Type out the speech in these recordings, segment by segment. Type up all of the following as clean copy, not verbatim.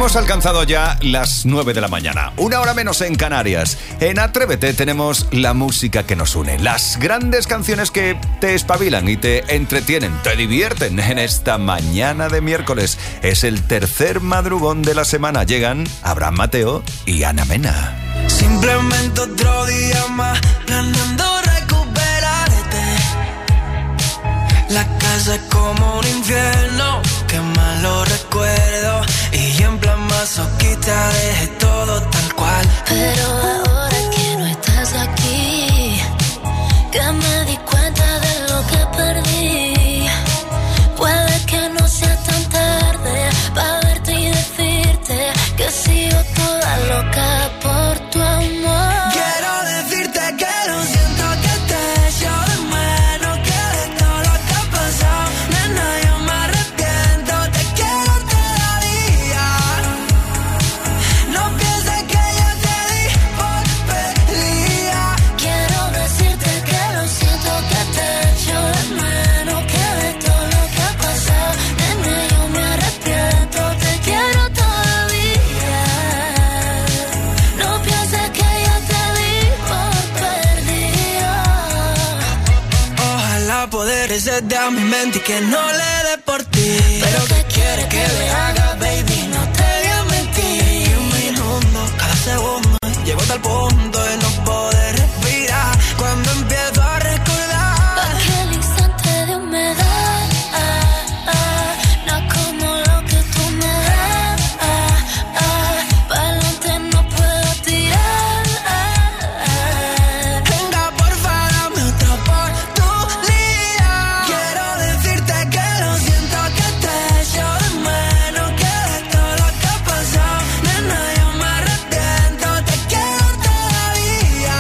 Hemos alcanzado ya las 9 de la mañana, una hora menos en Canarias. En Atrévete tenemos la música que nos une, las grandes canciones que te espabilan y te entretienen, te divierten en esta mañana de miércoles. Es el tercer madrugón de la semana. Llegan Abraham Mateo y Ana Mena. Simplemente otro día más, planeando recuperarte. La casa es como un infierno, qué malo recuerdo. Y en plan masoquista dejé todo tal cual. Pero ahora que no estás aquí, que me di cuenta de lo que perdí. Puede que no sea tan tarde para verte y decirte que sigo toda loca por tu amor. Quiero decirte que lo siento, que te echo de menos, que de todo lo que ha pasado, nena, yo me arrepiento, te quiero todavía. No pienses que yo te di por perdida. Quiero decirte que lo siento, que te echo de menos, que de todo lo que ha pasado, nena, yo me arrepiento, te quiero todavía. No pienses que yo te di por perdida. Ojalá poder resetear a mi mente y que no le dé por ti. Pero ¿qué quieres que le haga, baby? No te voy a mentir. Un minuto, cada segundo, llego hasta el punto de no poder respirar. Cuando empiezo a recordar Aquel instante de humedad, no como lo que tú me das, pa'lante no puedo tirar. venga, porfa, dame otra oportunidad. Quiero decirte que lo siento, que te echo de menos, que de todo lo que ha pasado, nena, yo me arrepiento, te quiero todavía.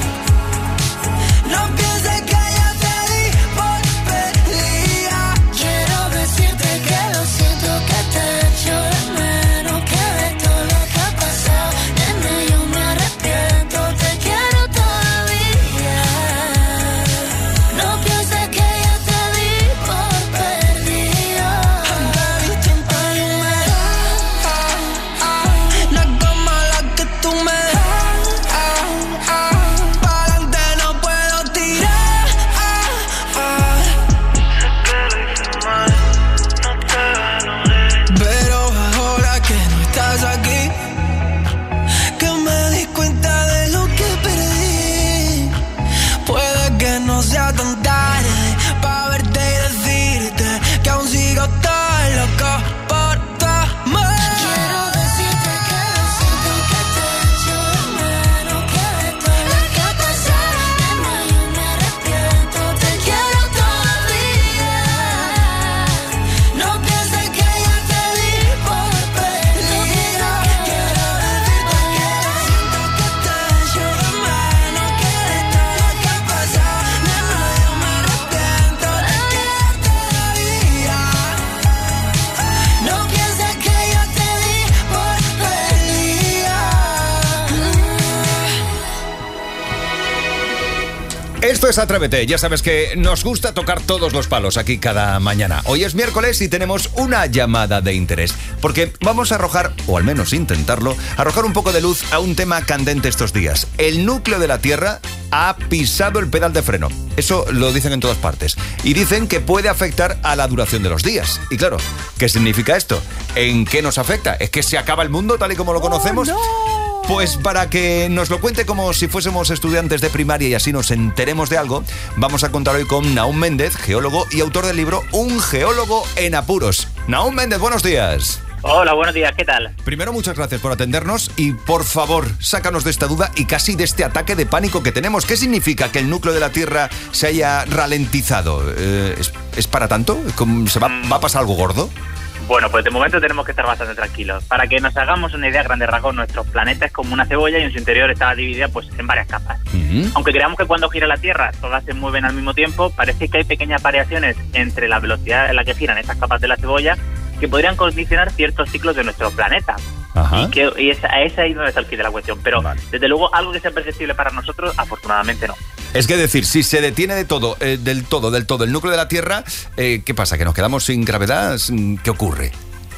No pienses que yo te di por perdida. Quiero decirte que lo siento, que te echo de menos, que de todo lo que ha pasado, nena, yo me arrepiento, te quiero todavía. No pienses que yo te di por perdida. No es como la que tú me das. Pa'lante no puedo tirar. Pero ahora que no estás aquí, que me di cuenta de lo que perdí. Puede que no sea tan tarde para verte y decirte que aún sigo tan loco por tu amor. Quiero decirte que lo siento, que te echo de menos, que de todo lo que ha pasado, nena, yo me arrepiento, te quiero todavía. No pienses que yo te di por perdida. Quiero decirte que lo siento, que te echo de menos, que de todo lo que ha pasado, nena, yo me arrepiento, te quiero todavía. No pienses que yo te di por perdida. Esto es Atrévete. Ya sabes que nos gusta tocar todos los palos aquí cada mañana. Hoy es miércoles y tenemos una llamada de interés, porque vamos a arrojar, o al menos intentarlo, arrojar un poco de luz a un tema candente estos días. El núcleo de la Tierra ha pisado el pedal de freno. Eso lo dicen en todas partes. Y dicen que puede afectar a la duración de los días. Y claro, ¿qué significa esto? ¿En qué nos afecta? ¿Es que se acaba el mundo tal y como lo conocemos? Pues para que nos lo cuente como si fuésemos estudiantes de primaria y así nos enteremos de algo, vamos a contar hoy con Nahum Méndez, geólogo y autor del libro Un geólogo en apuros. Nahum Méndez, buenos días. Hola, buenos días, ¿qué tal? Primero, muchas gracias por atendernos y, por favor, sácanos de esta duda y casi de este ataque de pánico que tenemos. ¿Qué significa que el núcleo de la Tierra se haya ralentizado? ¿Es para tanto? ¿Va a pasar algo gordo? Bueno, pues de momento tenemos que estar bastante tranquilos. Para que nos hagamos una idea, a grandes rasgos, nuestro planeta es como una cebolla y en su interior está dividida pues en varias capas. Aunque creamos que cuando gira la Tierra todas se mueven al mismo tiempo, parece que hay pequeñas variaciones entre la velocidad en la que giran estas capas de la cebolla que podrían condicionar ciertos ciclos de nuestro planeta. Ajá. Y es ahí donde está el quid de la cuestión. Pero, desde luego, algo que sea perceptible para nosotros, afortunadamente no. Es que decir, si se detiene del todo el núcleo de la Tierra, ¿qué pasa? ¿Que nos quedamos sin gravedad? ¿Qué ocurre?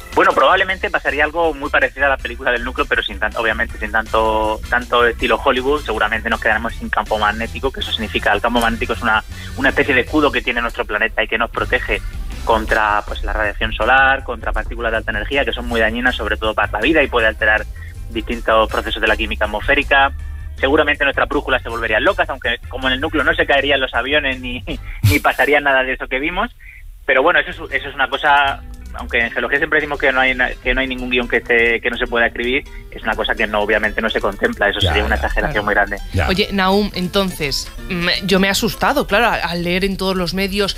Bueno, probablemente pasaría algo muy parecido a la película del núcleo, pero obviamente sin tanto estilo Hollywood. Seguramente nos quedaremos sin campo magnético, que eso significa, el campo magnético es una especie de escudo que tiene nuestro planeta y que nos protege contra pues la radiación solar, contra partículas de alta energía, que son muy dañinas, sobre todo para la vida, y puede alterar distintos procesos de la química atmosférica. Seguramente nuestras brújulas se volverían locas, aunque como en el núcleo no se caerían los aviones ni pasaría nada de eso que vimos. Pero bueno, eso es una cosa, aunque en geología siempre decimos que no hay ningún guión que no se pueda escribir, es una cosa que obviamente no se contempla. Eso sería una exageración muy grande. Oye, Nahum, entonces, yo me he asustado, claro, al leer en todos los medios,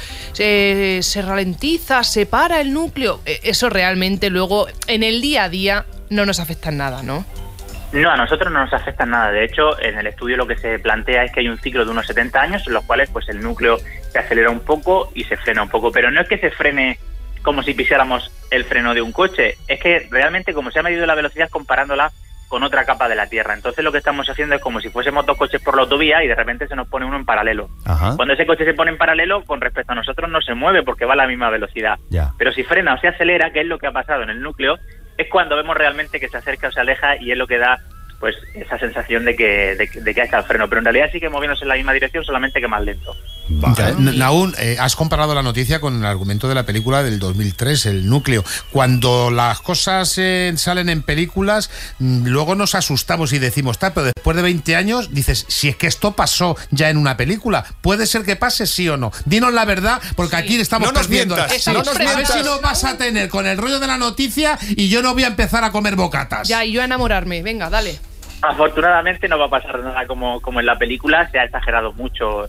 se ralentiza, se para el núcleo. Eso realmente luego, en el día a día, no nos afecta en nada, ¿no? No, a nosotros no nos afecta nada. De hecho, en el estudio lo que se plantea es que hay un ciclo de unos 70 años en los cuales pues el núcleo se acelera un poco y se frena un poco. Pero no es que se frene como si pisáramos el freno de un coche. Es que realmente como se ha medido la velocidad comparándola con otra capa de la Tierra. Entonces lo que estamos haciendo es como si fuésemos dos coches por la autovía y de repente se nos pone uno en paralelo. Ajá. Cuando ese coche se pone en paralelo, con respecto a nosotros no se mueve porque va a la misma velocidad. Ya. Pero si frena o se acelera, que es lo que ha pasado en el núcleo, es cuando vemos realmente que se acerca o se aleja y es lo que da pues esa sensación de que ha estado el freno. Pero en realidad sigue moviéndose en la misma dirección, solamente que más lento. Vale. Nahum, has comparado la noticia con el argumento de la película del 2003, El núcleo. Cuando las cosas salen en películas, luego nos asustamos y decimos, pero después de 20 años, dices, si es que esto pasó ya en una película, ¿puede ser que pase sí o no? Dinos la verdad, porque aquí estamos No nos perdiendo. mientas, Sí, no nos a ver mientas. si nos vas a tener con el rollo de la noticia y yo no voy a empezar a comer bocatas. Ya, y yo a enamorarme. Venga, dale. Afortunadamente no va a pasar nada como en la película. Se ha exagerado mucho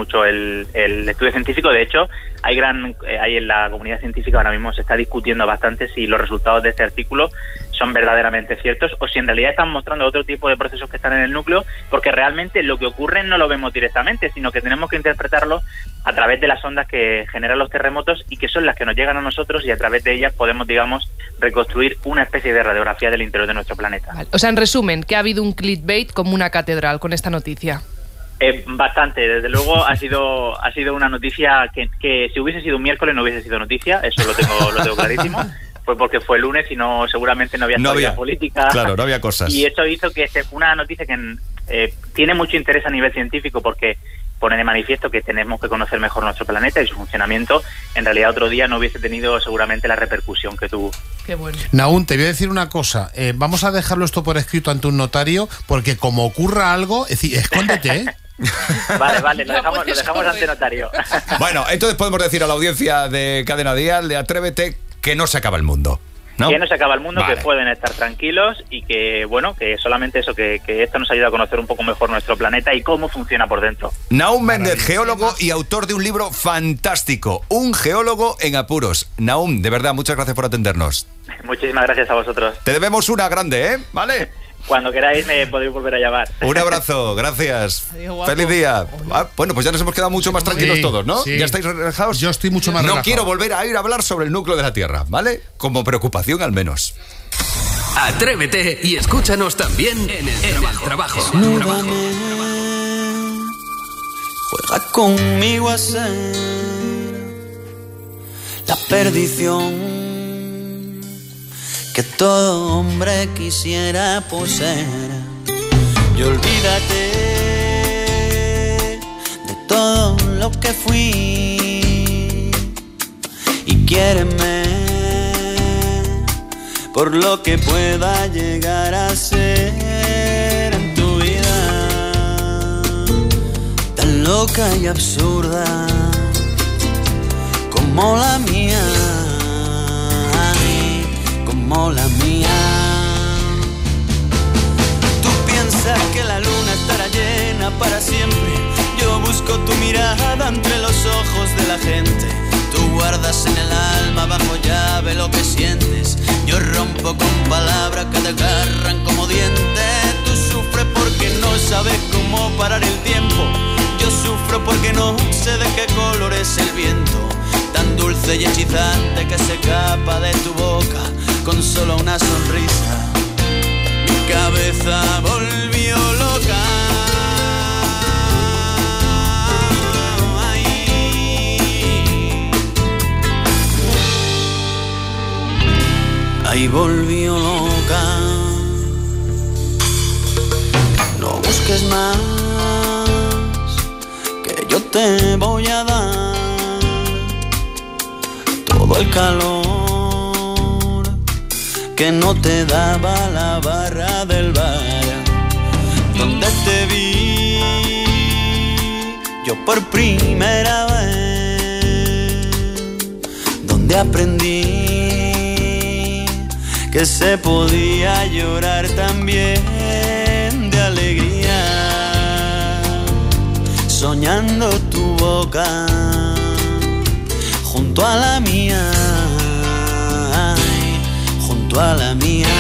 el estudio científico. De hecho, hay en la comunidad científica ahora mismo se está discutiendo bastante si los resultados de este artículo son verdaderamente ciertos o si en realidad están mostrando otro tipo de procesos que están en el núcleo, porque realmente lo que ocurre no lo vemos directamente, sino que tenemos que interpretarlo a través de las ondas que generan los terremotos y que son las que nos llegan a nosotros, y a través de ellas podemos, digamos, reconstruir una especie de radiografía del interior de nuestro planeta. Vale. O sea, en resumen, que ha habido un clickbait como una catedral con esta noticia. Bastante, desde luego ha sido una noticia que si hubiese sido un miércoles no hubiese sido noticia, eso lo tengo clarísimo. Fue porque fue el lunes y no seguramente no había política. Claro, no había cosas. Y eso hizo que una noticia que tiene mucho interés a nivel científico, porque pone de manifiesto que tenemos que conocer mejor nuestro planeta y su funcionamiento. En realidad otro día no hubiese tenido seguramente la repercusión que tuvo. Qué bueno. Nahum, te voy a decir una cosa. Vamos a dejarlo esto por escrito ante un notario, porque como ocurra algo, es decir, escóndete, ¿eh? Vale, lo Ya dejamos puedes ante correr. notario. Bueno, entonces podemos decir a la audiencia de Cadena Dial, de Atrévete, que no se acaba el mundo, ¿no? Que no se acaba el mundo, Vale. que pueden estar tranquilos y que, bueno, que solamente eso, que esto nos ayuda a conocer un poco mejor nuestro planeta y cómo funciona por dentro. Nahum Méndez, geólogo y autor de un libro fantástico, Un geólogo en apuros. Nahum, de verdad, muchas gracias por atendernos. Muchísimas gracias a vosotros. Te debemos una grande, ¿eh? ¿Vale? Cuando queráis me podéis volver a llamar. Un abrazo, gracias. Adiós, guapo. Feliz día. Bueno, pues ya nos hemos quedado mucho más tranquilos Sí, todos, ¿no? sí. ¿Ya estáis relajados? Yo estoy mucho más No relajado. quiero volver a ir a hablar sobre el núcleo de la Tierra, ¿vale? Como preocupación al menos. Atrévete y escúchanos también en el trabajo. Desnúdame, juega conmigo a ser la perdición que todo hombre quisiera poseer. Y olvídate de todo lo que fui y quiéreme por lo que pueda llegar a ser en tu vida, tan loca y absurda como la mía, ay, como la mía. Tú piensas que la luna estará llena para siempre, yo busco tu mirada entre los ojos de la gente. Tú guardas en el alma bajo llave lo que sientes. Yo rompo con palabras que te agarran como dientes. Tú sufres porque no sabes cómo parar el tiempo. Yo sufro porque no sé de qué color es el viento, tan dulce y hechizante que se escapa de tu boca con solo una sonrisa. Mi cabeza volvió loca. volvió loca. No busques más, que yo te voy a dar todo el calor que no te daba la barra del bar donde te vi yo por primera vez, donde aprendí que se podía llorar también de alegría, soñando tu boca junto a la mía, junto a la mía.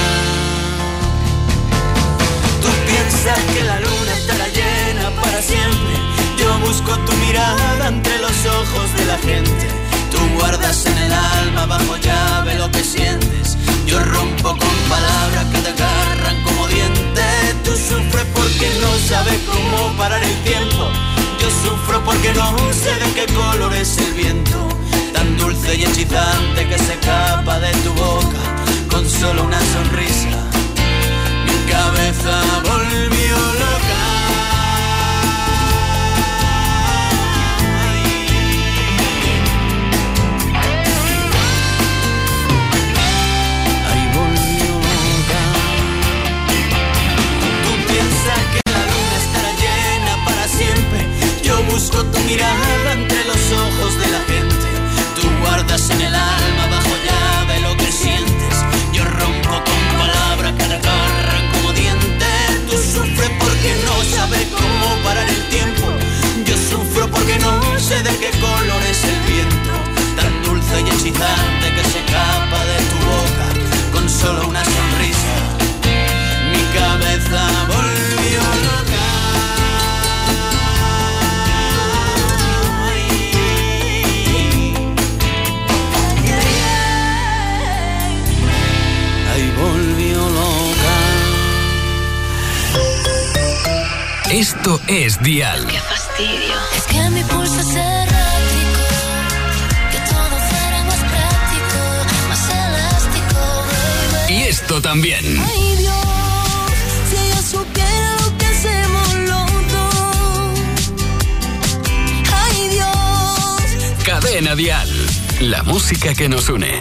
Tú piensas que la luna estará llena para siempre, yo busco tu mirada entre los ojos de la gente. Tú guardas en el alma bajo llave lo que sientes, yo rompo con palabras que te agarran como dientes. Tú sufres porque no sabes cómo parar el tiempo, yo sufro porque no sé de qué color es el viento, tan dulce y hechizante que se escapa de tu boca con solo una sonrisa. Mi cabeza volvió loca. Ahí volvió loca. Tú piensas que la luna estará llena para siempre, yo busco tu mirada entre los ojos de la gente. Tú guardas en el alma bajo llave lo que sientes, yo rompo con palabras que te agarran como dientes. Tú sufres porque no sabes cómo parar el tiempo, yo sufro porque no sé de qué color es el viento, tan dulce y excitante que se escapa de tu boca con solo una sonrisa. Mi cabeza volvió loca. Volvió loca. Esto es Dial. Qué fastidio. Es que mi pulso es errático, que todo fuera más práctico, más elástico, baby. Y esto también. Ay Dios, si ella supiera lo que hacemos los dos. Ay Dios. Cadena Dial. La música que nos une.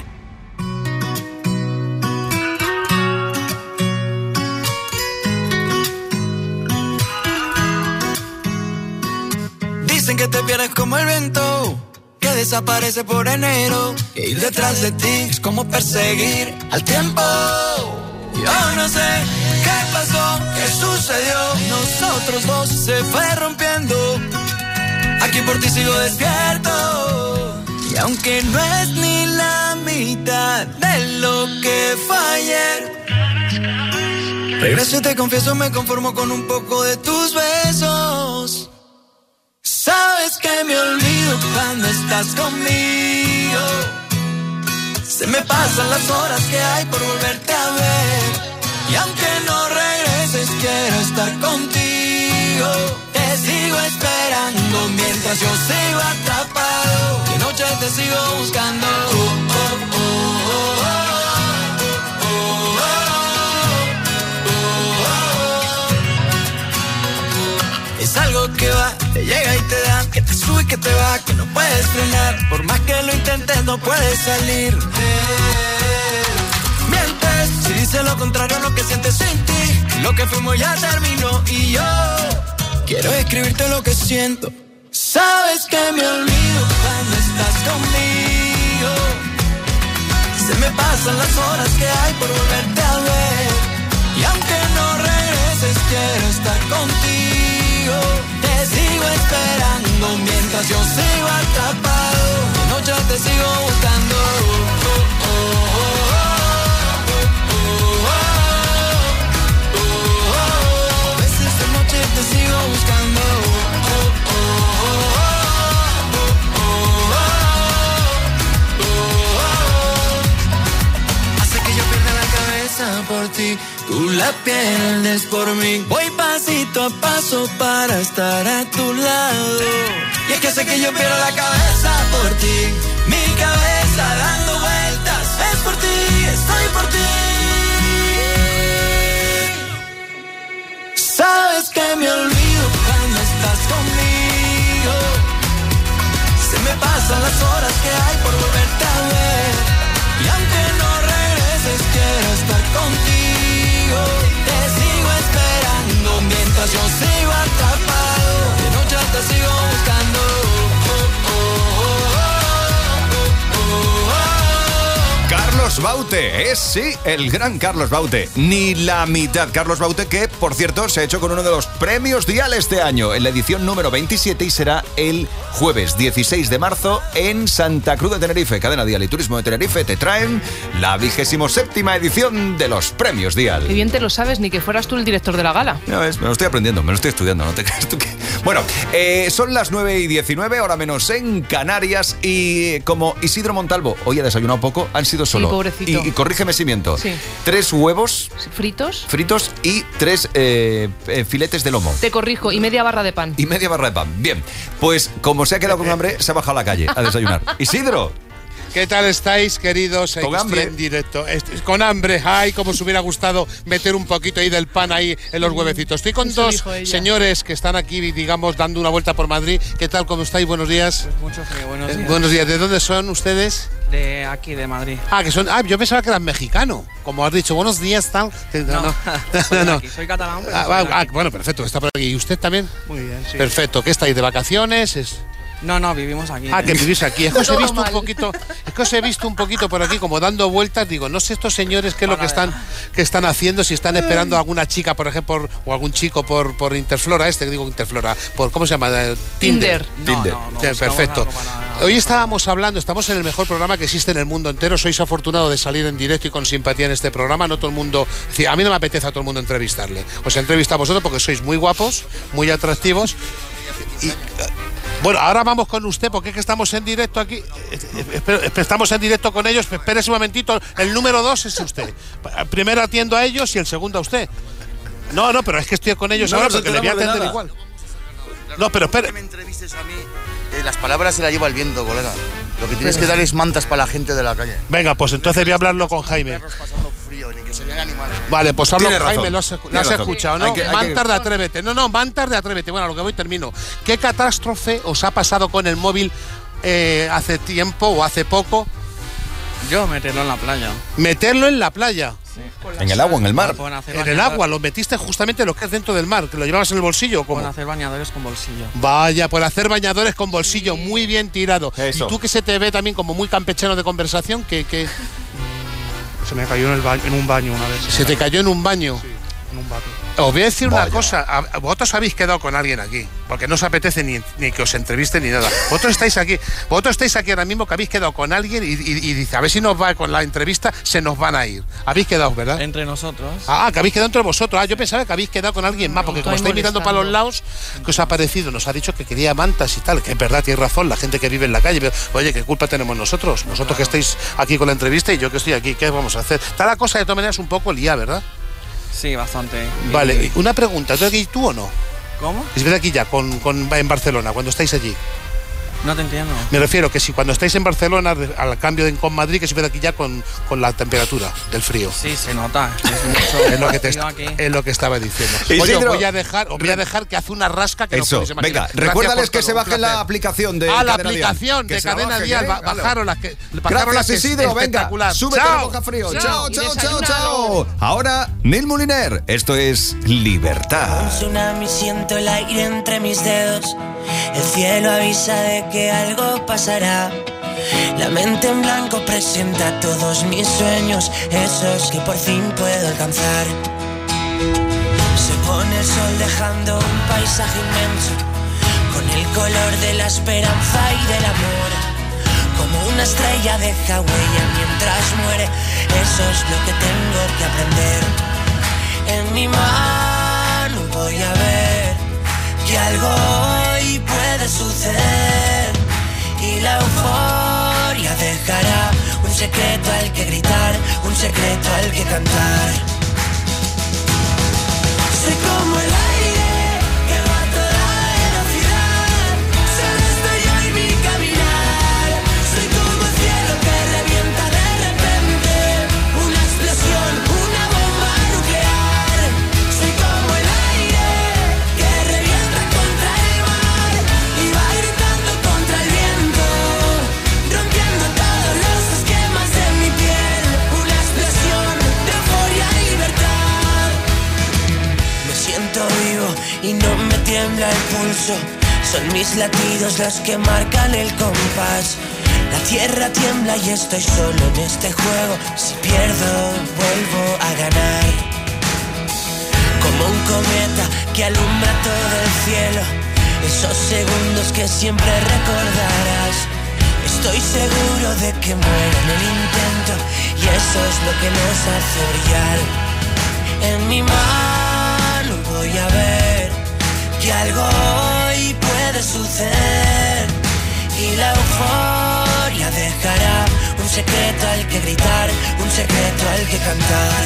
Dicen que te pierdes como el viento, que desaparece por enero. E ir detrás de ti es como perseguir al tiempo. Yo no sé qué pasó, qué sucedió. Nosotros dos se fue rompiendo. Aquí por ti sigo despierto. Y aunque no es ni la mitad de lo que fue ayer, regreso y te confieso, me conformo con un poco de tus besos. Sabes que me olvido cuando estás conmigo, se me pasan las horas que hay por volverte a ver. Y aunque no regreses, quiero estar contigo. Te sigo esperando mientras yo sigo atrapado. De noche te sigo buscando. Es algo que va, te llega y te da, que te sube y que te va, que no puedes frenar. Por más que lo intentes, no puedes salir. Mientes, si dices lo contrario, lo que sientes sin ti. Lo que fuimos ya terminó y yo quiero escribirte lo que siento. Sabes que me olvido cuando estás conmigo, se me pasan las horas que hay por volverte a ver. Y aunque no regreses, quiero estar contigo. Te sigo esperando mientras yo sigo atrapado. De noche te sigo buscando. A veces de noche te sigo buscando. Hace que yo pierda la cabeza por ti, tú la pierdes por mí. Voy pasito a paso para estar a tu lado. Y es que sé que yo pierdo la cabeza por ti, mi cabeza dando vueltas. Es por ti, estoy por ti. pasan las horas que hay por volverte a ver. Y aunque no regreses, quiero estar contigo. Te sigo esperando mientras yo sigo atrapado. De noche te sigo buscando. Carlos Baute, es sí, el gran Carlos Baute. Ni la mitad. Carlos Baute, que por cierto se ha hecho con uno de los premios Dial este año, en la edición número 27, y será el jueves 16 de marzo en Santa Cruz de Tenerife. Cadena Dial y Turismo de Tenerife te traen la 27ª edición de los premios Dial. Qué bien te lo sabes, ni que fueras tú el director de la gala. No, me lo estoy aprendiendo, me lo estoy estudiando, no te creas tú que... Bueno, son las 9:19, hora menos en Canarias, y como Isidro Montalvo hoy ha desayunado poco, han sido solo... Sí, pobrecito. Y corrígeme si miento. Sí. 3 huevos... ¿Fritos? Y 3 filetes de lomo. Te corrijo, y media barra de pan. Y media barra de pan. Bien, pues como se ha quedado con hambre, se ha bajado a la calle a desayunar. Isidro. ¿Qué tal estáis, queridos? Con hambre. Estoy en directo. Con hambre. Ay, como os hubiera gustado meter un poquito ahí del pan ahí en los huevecitos. Estoy con Eso dos dijo ella. señores que están aquí, digamos, dando una vuelta por Madrid. ¿Qué tal? ¿Cómo estáis? Buenos días. Mucho frío, buenos días. Buenos días. ¿De dónde son ustedes? De aquí, de Madrid. Yo pensaba que eran mexicanos. Como has dicho, buenos días, tal. Soy catalán, pero soy de aquí. Bueno, perfecto. Está por aquí. ¿Y usted también? Muy bien, sí. Perfecto. ¿Qué estáis? ¿De vacaciones? No, vivimos aquí. Que vivís aquí. Es que os he Todo visto mal. un poquito por aquí como dando vueltas. Digo, no sé estos señores qué es lo que están haciendo, si están esperando a alguna chica, por ejemplo, o algún chico por Interflora, por ¿cómo se llama? Tinder. Tinder. Perfecto. Hoy estamos en el mejor programa que existe en el mundo entero. Sois afortunados de salir en directo y con simpatía en este programa. No todo el mundo, a mí no me apetece a todo el mundo entrevistarle. Os entrevisto a vosotros porque sois muy guapos, muy atractivos. Y bueno, ahora vamos con usted porque es que estamos en directo aquí. Estamos en directo con ellos. Espérese un momentito. El número 2 es usted. Primero atiendo a ellos y el segundo a usted. No, pero es que estoy con ellos ahora porque le voy a atender igual. No, pero espere. Que me entrevistes a mí, las palabras se las lleva el viento, colega. Lo que tienes que dar es mantas para la gente de la calle. Venga, pues entonces voy a hablarlo con Jaime. Pasando frío, ni que se vean animales. Vale, pues hablo con Tiene Jaime, razón. lo has escuchado, ¿no? Hay que- Mantas de Atrévete. No, Mantas de Atrévete. Bueno, a lo que voy termino. ¿Qué catástrofe os ha pasado con el móvil hace tiempo o hace poco? Yo meterlo en la playa. Meterlo en la playa. En el agua, en el mar. Pueden hacer En el agua, lo metiste justamente lo que es dentro del mar, que lo llevabas en el bolsillo. ¿Cómo? Pueden hacer bañadores con bolsillo. Vaya, por hacer bañadores con bolsillo, muy bien tirado. Eso. Y tú que se te ve también como muy campechano de conversación, que Se me cayó en un baño una vez. se te cayó en un baño. En un váter. Os voy a decir una Vaya. cosa, vosotros habéis quedado con alguien aquí, porque no os apetece ni que os entreviste ni nada. Vosotros estáis aquí ahora mismo que habéis quedado con alguien y dice, a ver si nos va con la entrevista, se nos van a ir. Habéis quedado, ¿verdad? Entre nosotros. Que habéis quedado entre vosotros. Yo pensaba que habéis quedado con alguien más, porque como Estoy estáis mirando para los lados, ¿qué os ha parecido? Nos ha dicho que quería mantas y tal, que es verdad, tiene razón, la gente que vive en la calle, pero oye, ¿qué culpa tenemos nosotros? Nosotros que estáis aquí con la entrevista y yo que estoy aquí, ¿qué vamos a hacer? Está la cosa de todas maneras un poco liada, ¿verdad? Sí, bastante. Vale, una pregunta, ¿tú aquí tú o no? ¿Cómo? Es verdad aquí ya, en Barcelona, cuando estáis allí. No te entiendo. Me refiero que si cuando estáis en Barcelona, al cambio con Madrid, que se ve aquí ya con la temperatura del frío. Sí, se nota. Es mucho Es lo que frío aquí. es lo que estaba diciendo. Oye, Isidro. os voy a dejar que hace una rasca que no Eso, podéis imaginar. venga, Gracias recuérdales por que todo, se un bajen la placer. aplicación de la Cadena Dial. aplicación Que de se la Cadena bajen, Dial. claro. Bajaron las que. Gracias, Isidro. Venga, espectacular. súbete ¡Chao! al boca frío. Chao, Y chao, chao, desayúnalo. chao. Ahora, Neil Moliner. Esto es Libertad. Un tsunami, siento el aire entre mis dedos. El cielo avisa de que algo pasará. La mente en blanco presenta todos mis sueños, esos que por fin puedo alcanzar. Se pone el sol dejando un paisaje inmenso, con el color de la esperanza y del amor. Como una estrella deja huella mientras muere, eso es lo que tengo que aprender. En mi mano voy a ver que algo hoy puede suceder, y la euforia dejará un secreto al que gritar, un secreto al que cantar. Soy como el aire que va a toda velocidad, solo estoy yo y mi caminar. Soy como el cielo que revienta de repente, una explosión, una bomba nuclear. Soy como el aire que revienta contra el mar y va gritando contra el viento. y no me tiembla el pulso. Son mis latidos los que marcan el compás. La tierra tiembla y estoy solo en este juego. Si pierdo, vuelvo a ganar. Como un cometa que alumbra todo el cielo, esos segundos que siempre recordarás. Estoy seguro de que muero en el intento, y eso es lo que nos hace brillar. En mi mano voy a ver que algo hoy puede suceder, y la euforia dejará un secreto al que gritar, un secreto al que cantar.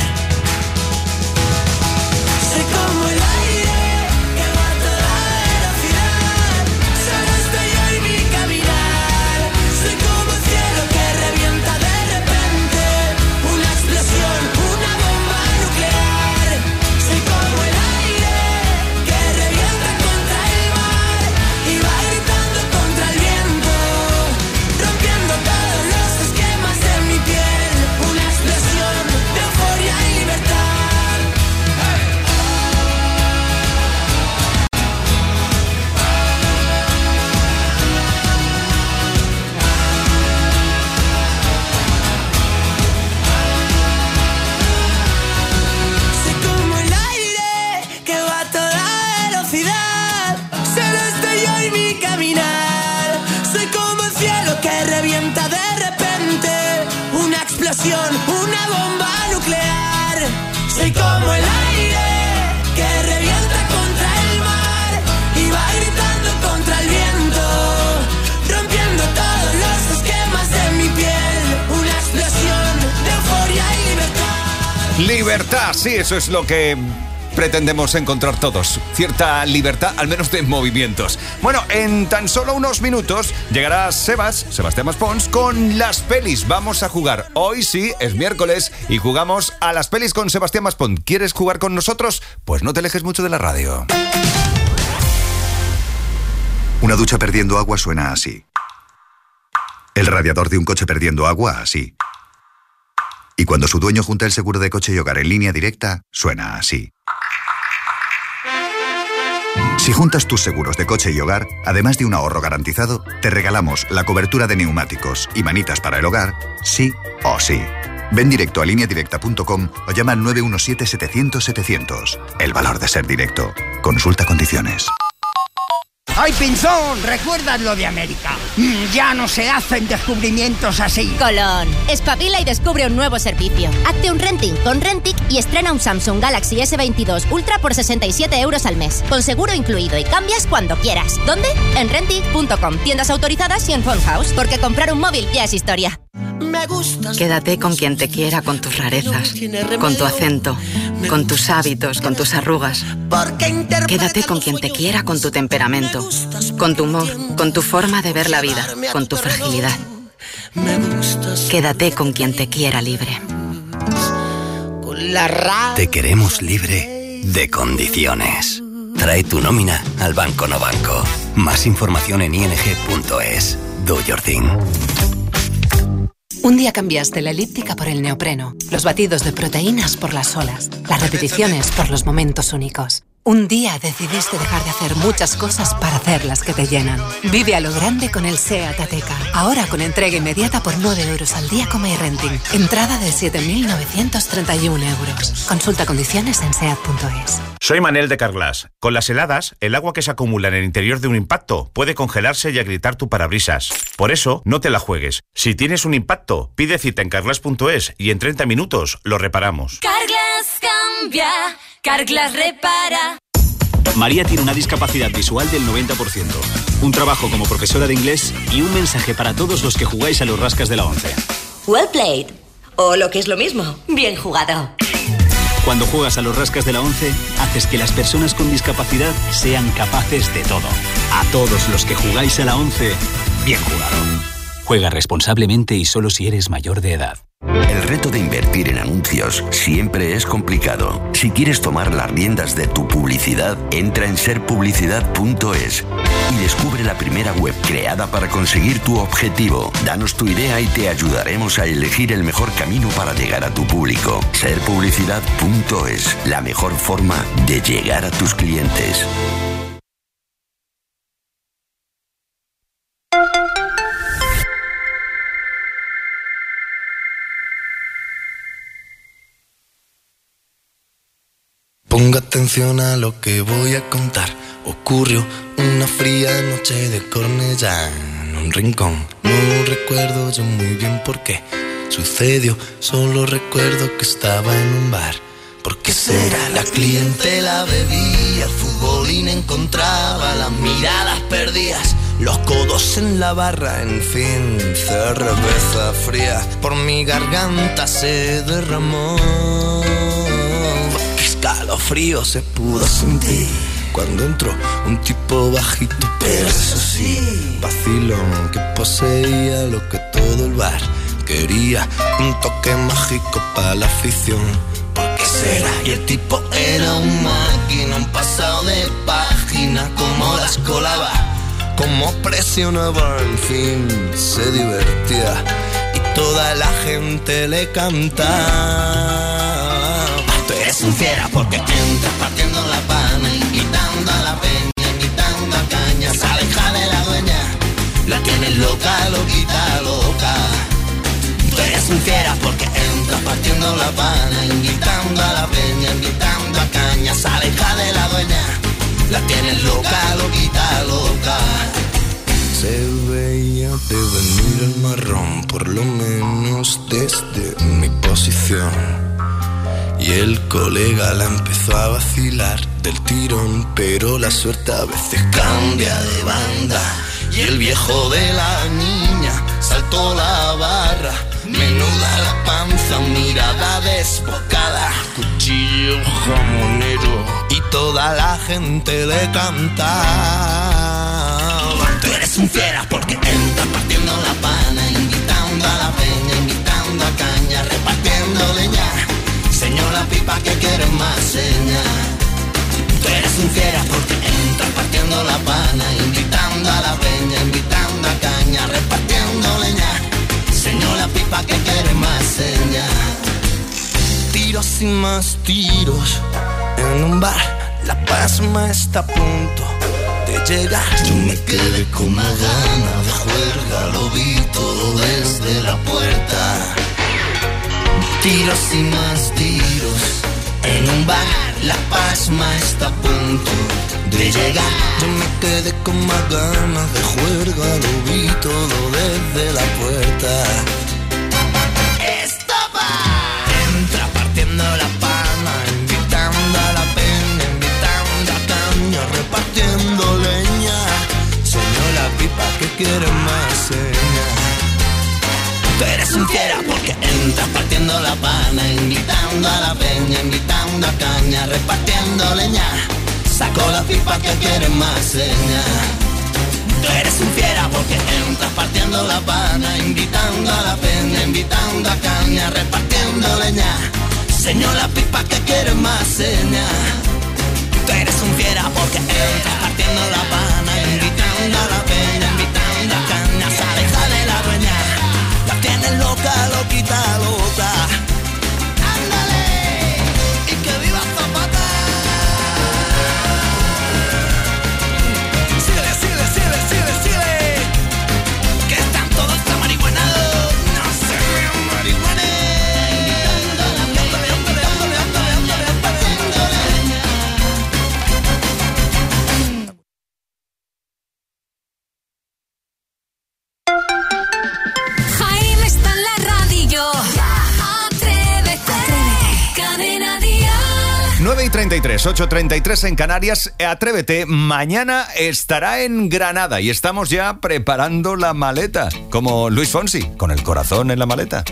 Soy como el aire que va a toda velocidad, solo estoy yo y mi caminar. Soy como el cielo que revienta de repente, una explosión, una bomba nuclear. Soy como el aire que revienta contra el mar y va gritando contra el viento, rompiendo todos los esquemas de mi piel. Una explosión de euforia y libertad. Soy como el aire que va a toda velocidad, solo estoy yo y mi caminar. Soy como el cielo que revienta de repente, una explosión, una bomba nuclear. Soy como el aire que revienta contra el mar y va gritando contra el viento, rompiendo todos los esquemas de mi piel. Una explosión de euforia y libertad. Libertad, sí, eso es lo que pretendemos encontrar todos. Cierta libertad, al menos de movimientos. Bueno, en tan solo unos minutos llegará Sebastián Maspons con las pelis. Vamos a jugar. Hoy sí, es miércoles y jugamos a las pelis con Sebastián Maspons. ¿Quieres jugar con nosotros? Pues no te alejes mucho de la radio. Una ducha perdiendo agua suena así. El radiador de un coche perdiendo agua, así. Y cuando su dueño junta el seguro de coche y hogar en línea directa, suena así. Si juntas tus seguros de coche y hogar, además de un ahorro garantizado, te regalamos la cobertura de neumáticos y manitas para el hogar, sí o sí. Ven directo a lineadirecta.com o llama al 917-700-700. El valor de ser directo. Consulta condiciones. ¡Ay, Pinzón! ¿Recuerdas lo de América? Ya no se hacen descubrimientos así. Colón, espabila y descubre un nuevo servicio. Hazte un renting con Rentic y estrena un Samsung Galaxy S22 Ultra por 67 euros al mes, con seguro incluido, y cambias cuando quieras. ¿Dónde? En Rentic.com, tiendas autorizadas y en Phone House, porque comprar un móvil ya es historia. Quédate con quien te quiera, con tus rarezas, con tu acento, con tus hábitos, con tus arrugas. Quédate con quien te quiera, con tu temperamento, con tu humor, con tu forma de ver la vida, con tu fragilidad. Quédate con quien te quiera libre. Te queremos libre de condiciones. Trae tu nómina al Banco No Banco. Más información en ing.es. Do your thing. Un día cambiaste la elíptica por el neopreno, los batidos de proteínas por las olas, las repeticiones por los momentos únicos. Un día decidiste dejar de hacer muchas cosas para hacer las que te llenan. Vive a lo grande con el SEAT Ateca. Ahora con entrega inmediata por 9 euros al día con MyRenting. Entrada de 7.931 euros. Consulta condiciones en SEAT.es. Soy Manel de Carglass. Con las heladas, el agua que se acumula en el interior de un impacto puede congelarse y agrietar tu parabrisas. Por eso, no te la juegues. Si tienes un impacto, pide cita en Carglass.es y en 30 minutos lo reparamos. Carglass cambia, Carglass repara. María tiene una discapacidad visual del 90%, un trabajo como profesora de inglés y un mensaje para todos los que jugáis a los rascas de la 11. Well played. O lo que es lo mismo, bien jugado. Cuando juegas a los rascas de la 11, haces que las personas con discapacidad sean capaces de todo. A todos los que jugáis a la 11, bien jugado. Juega responsablemente y solo si eres mayor de edad. El reto de invertir en anuncios siempre es complicado. Si quieres tomar las riendas de tu publicidad, entra en serpublicidad.es y descubre la primera web creada para conseguir tu objetivo. Danos tu idea y te ayudaremos a elegir el mejor camino para llegar a tu público. Serpublicidad.es, la mejor forma de llegar a tus clientes. Ponga atención a lo que voy a contar. Ocurrió una fría noche de Cornellá en un rincón. No recuerdo yo muy bien por qué sucedió, solo recuerdo que estaba en un bar. ¿Por qué será? La clientela bebía, el futbolín encontraba, las miradas perdidas, los codos en la barra, en fin, cerveza fría por mi garganta se derramó. Qué escalofrío se pudo sentir cuando entró un tipo bajito, pero eso sí, vacilón que poseía lo que todo el bar quería, un toque mágico para la afición. ¿Por qué será? Y el tipo era un máquina, un pasado de página, como las colaba, como presionaba, en fin, se divertía y toda la gente le cantaba. Tú eres un fiera porque entras partiendo la pana, invitando a la peña, invitando a caña, se aleja de la dueña, la tienes loca, loquita, loca. Tú eres un fiera porque entras partiendo la pana, invitando a la peña, invitando a caña, se aleja de la dueña, la tienes loca, loquita, loca. Se veía de venir el marrón, por lo menos desde mi posición. Y el colega la empezó a vacilar del tirón, pero la suerte a veces cambia de banda. Y el viejo de la niña saltó la barra, menuda la panza, mirada desbocada, cuchillo jamonero, y toda la gente le cantaba. Tú eres un fiera porque entras partiendo la pana, invitando a la peña, invitando a caña, repartiendo leña, señora pipa que quieres más seña. Tú eres un fiera porque entras partiendo la pana, invitando a la peña, invitando a caña, repartiendo leña, señora pipa que quiere más seña. Tiros y más tiros en un bar, la pasma está a punto de llegar. Yo me quedé con una gana de juerga, lo vi todo desde la puerta. Tiros y más tiros en un bar, la pasma está a punto de llegar. Yo me quedé con más ganas de juerga, lo vi todo desde la puerta. ¡Estopa! Entra partiendo la pana, invitando a la peña, invitando a caña, repartiendo leña, señora pipa que quiere más seña. Tú eres un fiera porque entras partiendo la pana, invitando a la peña, invitando a caña, repartiendo leña, saco la pipa que quiere más seña. Tú eres un fiera porque entras partiendo la pana, invitando a la peña, invitando a caña, repartiendo leña, señor la pipa que quiere más seña. Tú eres un fiera porque entras partiendo la pana, invitando a la peña, invitando a caña, se aleja de la dueña, la tienes loca, loquita, loca. Ándale, y que viva Zapata. Síguele, síguele, síguele, síguele, síguele, que están todos tan marihuanados, no se vean marihuanes. Jaime está en la radio. Atrévete. Cadena Dial. 9:33, 8:33 en Canarias. Atrévete, mañana estará en Granada y estamos ya preparando la maleta, como Luis Fonsi, con el corazón en la maleta.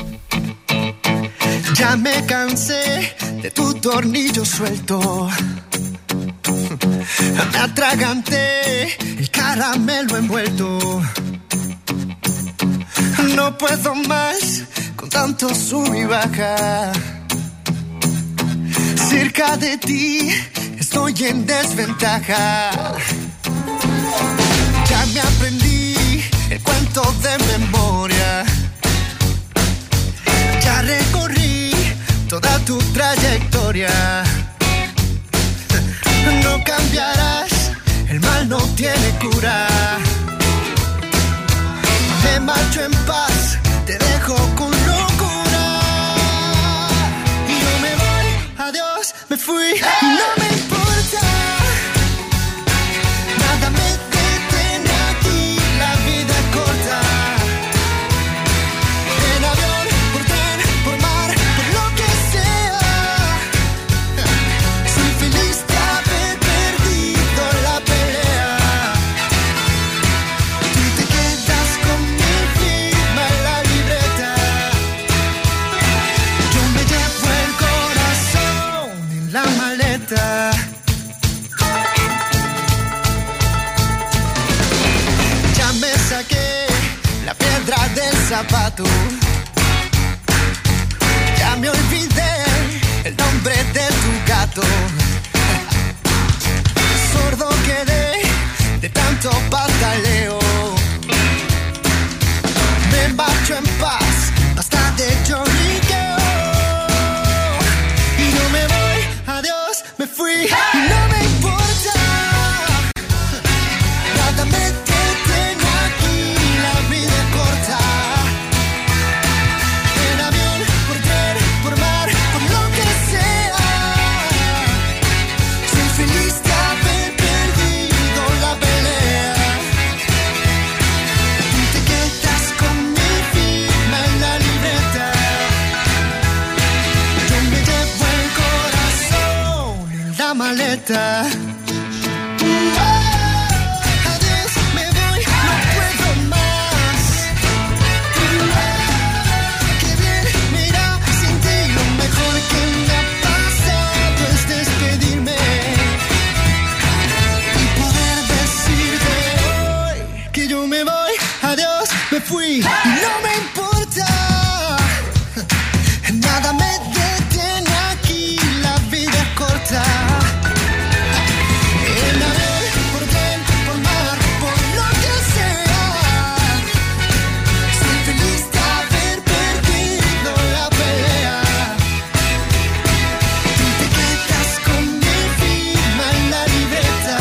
Ya me cansé de tu tornillo suelto. Me atraganté el caramelo envuelto. No puedo más con tanto sub y baja. Cerca de ti estoy en desventaja. Ya me aprendí el cuento de memoria. Ya recorrí toda tu trayectoria. No cambiarás, el mal no tiene cura. Me marcho en paz, te dejo con locura. Y yo me voy, adiós, me fui, no me importa. Nada me detiene aquí, la vida es corta. En avión, por tren, por mar, por lo que sea. Soy feliz de haber perdido la pelea. Tú te quedas con mi firma en la libreta. Yo me llevo el corazón en la maleta. Ya me saqué la piedra del zapato. Ya me olvidé el nombre de tu gato. Sordo quedé de tanto pataleo. Me marcho en paz, basta de lloriqueo. Y no me voy, adiós, me fui, no me importa. Nada me detiene aquí, la vida es corta. En avión, por tren, por mar, por lo que sea. Soy feliz de haber perdido la pelea. Tú te quedas con mi firma en la libreta. Yo me llevo el corazón en la maleta. Adiós, me voy, no puedo más. Qué bien, mira, sin ti lo mejor que me ha pasado es despedirme y poder decirte hoy que yo me voy, adiós, me fui y no me importa. Nada me detiene aquí, la vida es corta. En avión, por tren, por mar, por lo que sea. Soy feliz de haber perdido la pelea. Tú te quedas con mi firma en la libreta.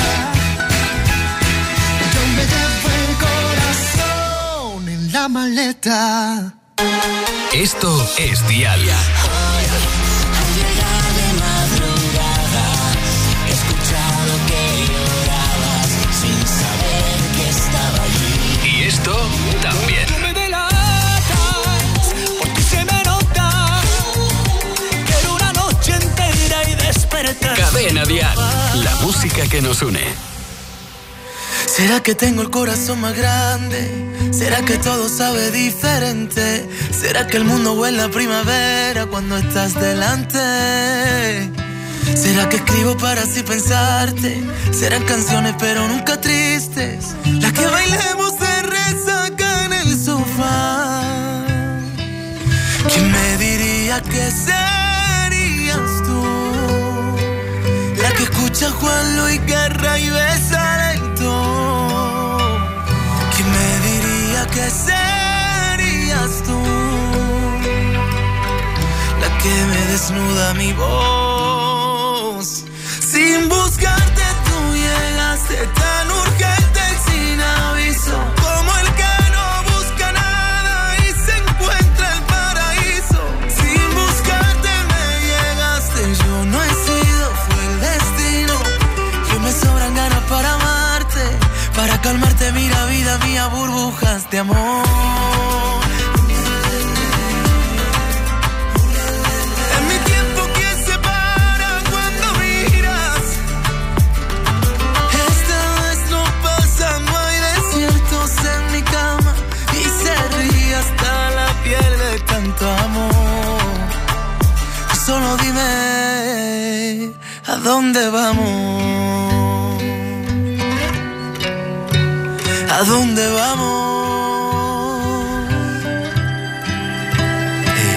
Yo me llevo el corazón en la maleta. Esto es Dial. Y esto también. Tú me delatas, por ti se me nota. Quiero una noche entera y despertar. Cadena Dial. La música que nos une. ¿Será que tengo el corazón más grande? ¿Será que todo sabe diferente? ¿Será que el mundo huele a primavera cuando estás delante? ¿Será que escribo para así pensarte? ¿Serán canciones pero nunca tristes? Las que bailemos de resaca en el sofá. ¿Quién me diría que serías tú? La que escucha Juan Luis Guerra y besa lento. ¿Quién me diría que serías tú? La que me desnuda mi voz. Sin buscarte tú llegaste tan urgente y sin aviso. Como el que no busca nada y se encuentra el paraíso. Sin buscarte me llegaste, yo no he sido, fue el destino. Que me sobran ganas para amarte, para calmarte, mira vida mía, burbujas de amor. En mi tiempo que se para cuando miras. Esta vez no pasa, no hay desiertos en mi cama. Y se ríe hasta la piel de tanto amor. Solo dime, ¿a dónde vamos? ¿A dónde vamos?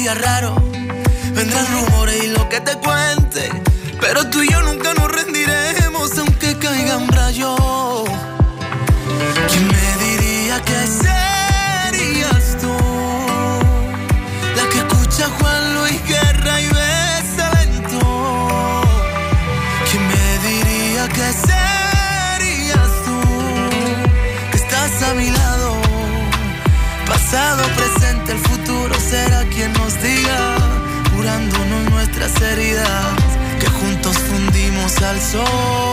día raro. Vendrán rumores y lo que te cuente, pero tú y yo nunca nos rendiremos aunque caigan rayos. ¿Quién me diría que serías tú la que escucha Juan Luis Guerra y besa lento? ¿Quién me diría que serías tú que estás a mi lado? Pasado, presente, el futuro será quien nos diga, curándonos nuestras heridas que juntos fundimos al sol.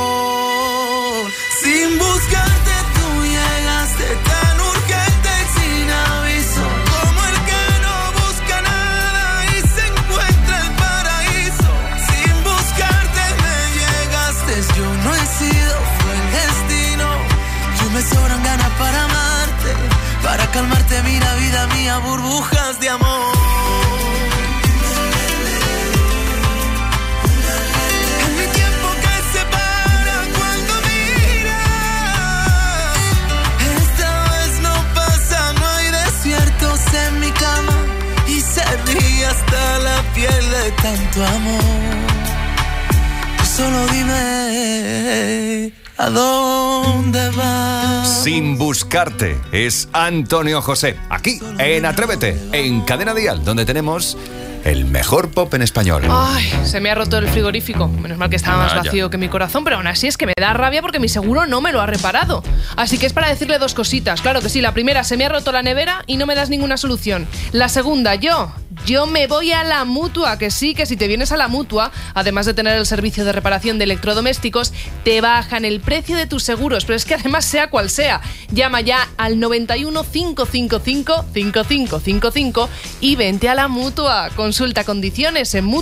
Sin buscarte tú llegaste tan urgente y sin aviso, como el que no busca nada y se encuentra el paraíso. Sin buscarte me llegaste, yo no he sido, fue el destino. Yo me sobran ganas para amarte, para calmarte, mira vida mía, burbujas de amor. En mi tiempo que se para cuando miras, esta vez no pasa, no hay desiertos en mi cama y se ríe hasta la piel de tanto amor. Tú solo dime ¿a dónde vas? Sin buscarte, es Antonio José. Aquí, en Atrévete, en Cadena Dial, donde tenemos el mejor pop en español. Ay, se me ha roto el frigorífico. Menos mal que estaba más vacío que mi corazón, pero aún así es que me da rabia porque mi seguro no me lo ha reparado. Así que es para decirle dos cositas. Claro que sí, la primera, se me ha roto la nevera y no me das ninguna solución. La segunda, yo me voy a la Mutua, que sí, que si te vienes a la Mutua, además de tener el servicio de reparación de electrodomésticos, te bajan el precio de tus seguros, pero es que además sea cual sea. Llama ya al 91 555 5555 y vente a la Mutua. Consulta condiciones en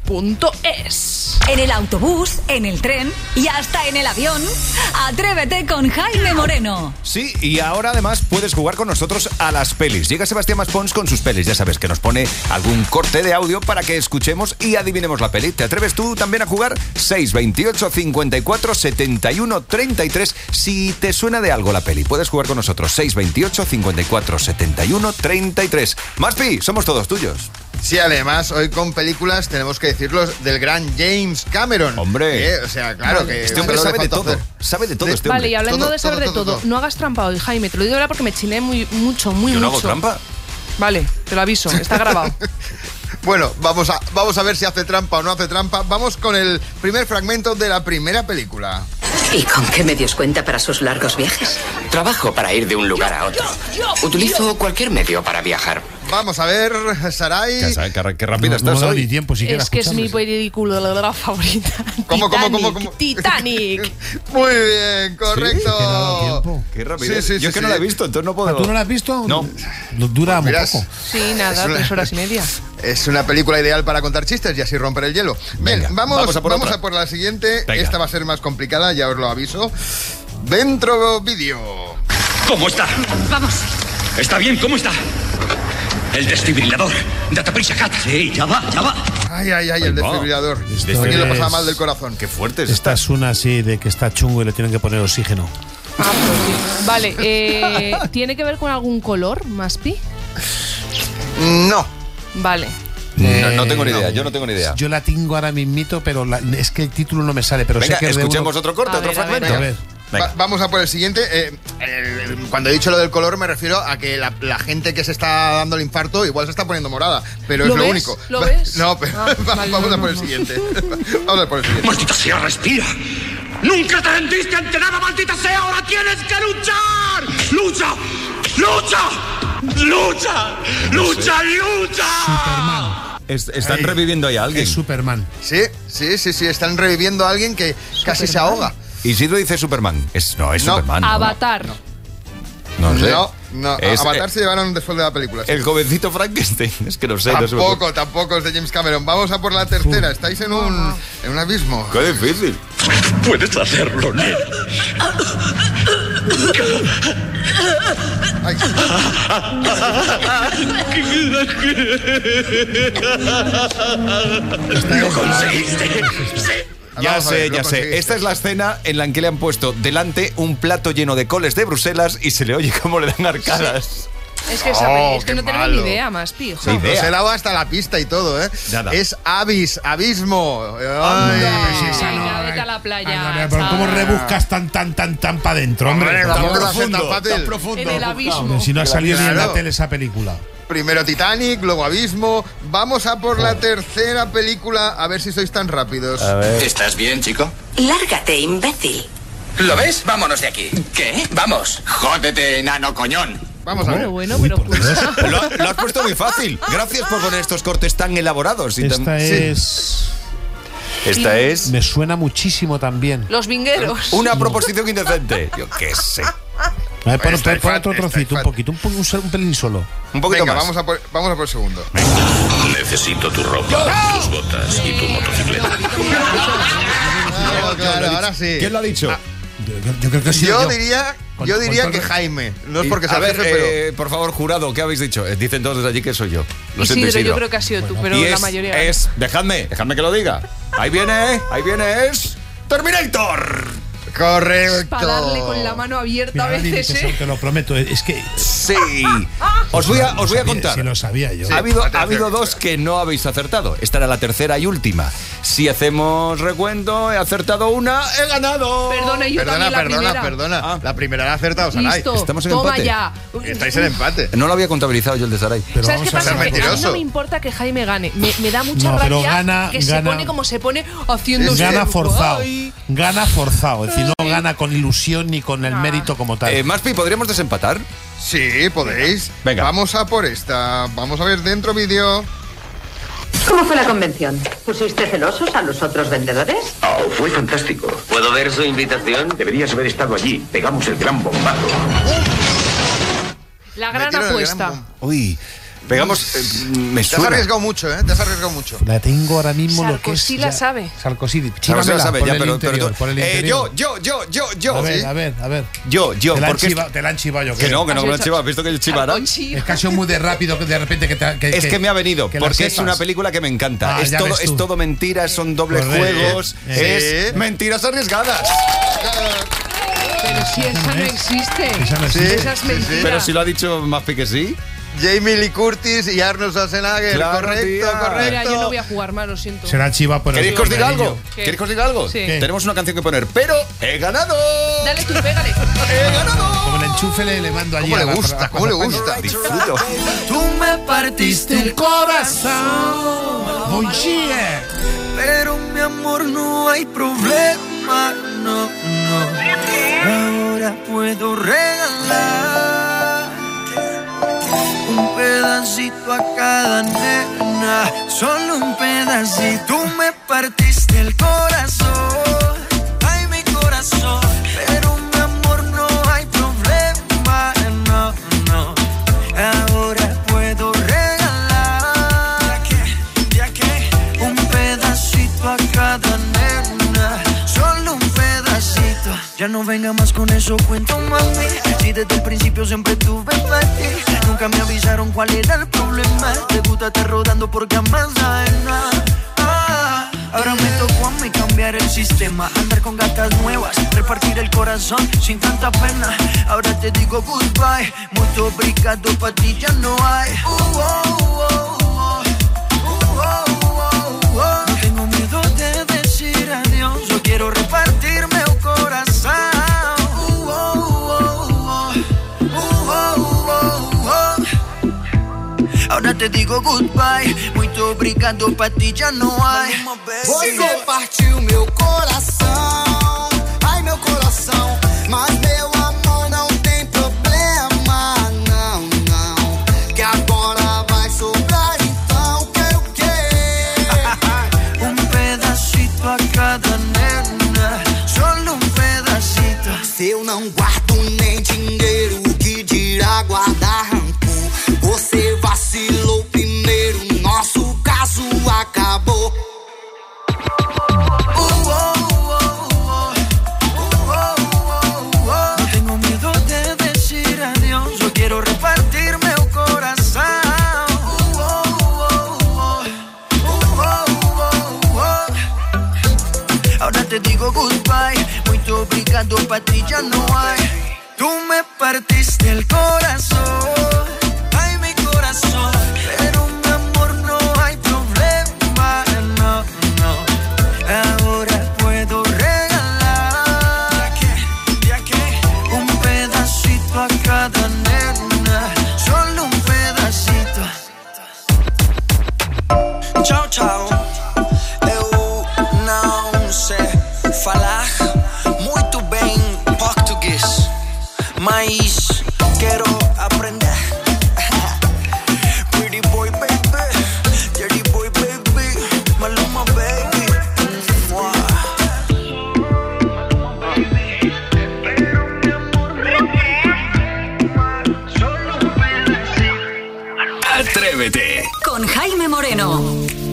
mutua.es. En el autobús, en el tren y hasta en el avión, Atrévete con Jaime Moreno. Sí, y ahora además puedes jugar con nosotros a las pelis. Llega Sebastián Maspons con sus pelis, ya sabes que nos pone algún corte de audio para que escuchemos y adivinemos la peli. ¿Te atreves tú también a jugar? 628 54 71 33. Si te suena de algo la peli, puedes jugar con nosotros. 628 54 71 33. Maspi, somos todos tuyos. Sí, además, hoy con películas tenemos que decirlo del gran James Cameron. Hombre. O sea, claro que... Este hombre sabe de todo. Sabe de todo este hombre. Vale, y hablando de saber de todo, no hagas trampa hoy, Jaime. Te lo digo ahora porque me chiné mucho. ¿Yo no hago trampa? Vale, te lo aviso, está grabado. Bueno, vamos a ver si hace trampa o no hace trampa. Vamos con el primer fragmento de la primera película. ¿Y con qué medios cuenta para sus largos viajes? Trabajo para ir de un lugar a otro. Utilizo cualquier medio para viajar. Vamos a ver, Sarai. Qué rápida estás hoy. Ni tiempo siquiera. Es que es mi película favorita. ¿Cómo? Titanic. Muy bien, correcto. ¿Sí? Qué rápido. Sí, yo es que no la he visto, entonces no puedo. ¿Tú no la has visto? No. Dura muy poco. Sí, nada, 3 horas y media. Es una película ideal para contar chistes y así romper el hielo. Bien, Venga, vamos a por la siguiente. Venga. Esta va a ser más complicada, ya os lo aviso. Dentro vídeo. ¿Cómo está? Vamos. ¿Está bien? ¿Cómo está? El desfibrilador. Date prisa, Kat. Sí, ya va. Ay, el desfibrilador. ¿A quién le pasaba mal del corazón? Qué fuerte es. Esta es una así de que está chungo y le tienen que poner oxígeno. Vale, ¿tiene que ver con algún color, Maspi? No. Vale. No tengo ni idea, yo no tengo ni idea. Yo la tengo ahora mismito, pero es que el título no me sale. Pero Venga, sé que escuchemos otro corte, otro fragmento. A ver. Vamos a por el siguiente. Cuando he dicho lo del color me refiero a que la gente que se está dando el infarto igual se está poniendo morada, pero es lo único. ¿Lo ves? No, pero vamos a por el siguiente. Vamos a por el siguiente. ¡Maldita sea, respira! ¡Nunca te rendiste ante nada, maldita sea! ¡Ahora tienes que luchar! ¡Lucha! Superman. Están reviviendo ahí a alguien. Es Superman. Sí, están reviviendo a alguien que casi se ahoga. Y si lo dice Superman, no es Superman. Avatar. No sé. No, Avatar se llevaron después de la película. El jovencito Frankenstein, es que no sé. Tampoco es de James Cameron. Vamos a por la tercera. Estáis en un abismo. Qué difícil. Puedes hacerlo, nena. Ay. ¡Lo conseguiste! Ya sé. Esta es la escena en la que le han puesto delante un plato lleno de coles de Bruselas y se le oye cómo le dan arcadas. Es que, es que no tenemos ni idea, más pi. No, se he dado hasta la pista y todo, ¿eh? Nada. Es abismo. Vete a la playa. Pero ¿cómo rebuscas tan para adentro, hombre? Tan profundo. En el abismo. Si no ha salido ni en la Claro. tele esa película. Primero Titanic, luego Abismo. Vamos a por la tercera película, a ver si sois tan rápidos. ¿Estás bien, chico? Lárgate, imbécil. ¿Lo ves? Vámonos de aquí. ¿Qué? Vamos. Jódete, enano coñón. Vamos a ver. Bueno, pero Lo has puesto muy fácil. Gracias por poner estos cortes tan elaborados. Esta es... Me suena muchísimo también. Los vingueros. Una proposición indecente. Yo qué sé. A ver, pon otro trocito, un poquito, un pelín solo. Un poquito Venga, más. vamos a por el segundo. Necesito tu ropa, tus botas y tu motocicleta. Claro, ahora sí. ¿Quién lo ha dicho? Yo creo que sí. Yo diría que Jaime. No es porque sea a ver, jefe, pero... por favor, jurado, ¿qué habéis dicho? Dicen todos desde allí que soy yo. Lo siento, Isidro, Isidro. yo creo que ha sido tú, pero Y la mayoría. dejadme que lo diga. Ahí viene, es Terminator. Correcto. Para darle con la mano abierta a veces, Te lo prometo, es que... Sí. Os voy a contar. Si lo sabía yo. Ha habido dos que no habéis acertado. Esta era la tercera y última. Si hacemos recuento, he acertado una, he ganado. Perdona, yo también la primera. Perdona. La primera la ha acertado Saray. Listo, Estamos en toma empate. ya. Estáis en empate. No lo había contabilizado yo el de Saray. Pero ¿Sabes qué vamos a pasa? ser Que a mí no mentiroso. me importa que Jaime gane. Me da mucha No, pero rabia que se gana- pone como se pone haciendo... Gana forzado. Ay. Gana forzado. Es decir, no gana con ilusión ni con el mérito como tal. Maspi, ¿podríamos desempatar? Sí, podéis. Venga. Vamos a por esta. Vamos a ver dentro vídeo. ¿Cómo fue la convención? ¿Pusiste celosos a los otros vendedores? Oh, fue fantástico. ¿Puedo ver su invitación? Deberías haber estado allí. Pegamos el gran bombazo. La gran Metieron el apuesta. gran Uy, pegamos... me Te has suena. arriesgado mucho, ¿eh? Te has arriesgado mucho. La tengo ahora mismo lo que es... Sarkozy la sabe. Sarkozy. Claro, se lo Chíbamela sabe por ya, el pero interior, tú- por el interior. Yo. A ver, ¿sí? a ver. Yo, Te la han porque es- chivado, te la han chivado yo Que creo. no me lo he chivado. ¿Has visto que el chivará? Sarkozy. Es que ha sido muy de rápido que de repente Es que me ha venido, que la porque es sepas. una película que me encanta. Ah, es, ya todo, ves tú. es todo mentiras, son dobles Correcto. juegos, es Sí. mentiras arriesgadas. Pero si esa no existe. Esa no existe. Esa es mentira. Pero si lo ha dicho Maspi que sí. Jamie Lee Curtis y Arnold Schwarzenegger. Claro, correcto, tía. correcto. Mira, yo no voy a jugar más, lo siento. Será chiva por el ¿Queréis que os diga algo? ¿Qué? ¿Queréis que os diga algo? Sí. Tenemos una canción que poner, pero he ganado. Dale tú, pégale. He ganado. Como el enchufe le mando allí. ¿Cómo le a la- gusta? a- ¿Cómo le gusta? Disfruto. Tú me partiste el corazón, Oye. pero mi amor no hay problema, no. Ahora puedo regalar un pedacito a cada nena, solo un pedacito. Tú me partiste el corazón, ay mi corazón, pero mi amor no hay problema, no. Ahora puedo regalar un pedacito a cada nena, solo un pedacito. Ya no venga más con eso, cuento mami. Si desde el principio siempre tuve para ti, nunca me avisaron cuál era el problema. Te gusta estar rodando por camas ajenas. Ahora me tocó a mí cambiar el sistema, andar con gatas nuevas, repartir el corazón sin tanta pena. Ahora te digo goodbye, mucho obrigado, pa' ti ya no hay. No tengo miedo de decir adiós, yo quiero repartirme el corazón. Ahora te digo goodbye, muito obrigado, pa' ti já não há. Você partiu meu coração, ai meu coração, mas meu amor não tem problema, não. Que agora vai sobrar, então quero o quê? Pedacito a cada nena, solo pedacito. Se eu não guardo nem dinheiro, que dirá guardar rancor? Você vacilou primeiro, nosso caso acabou. No tengo miedo de decir adiós, yo quiero repartirme el corazón. Ahora te digo goodbye, muito obrigado, pa' ti ya no hay. Tú me partiste el corazón, Maíz, quiero aprender. Pretty boy, baby. Dirty boy, baby. Maluma, baby. Atrévete con Jaime Moreno.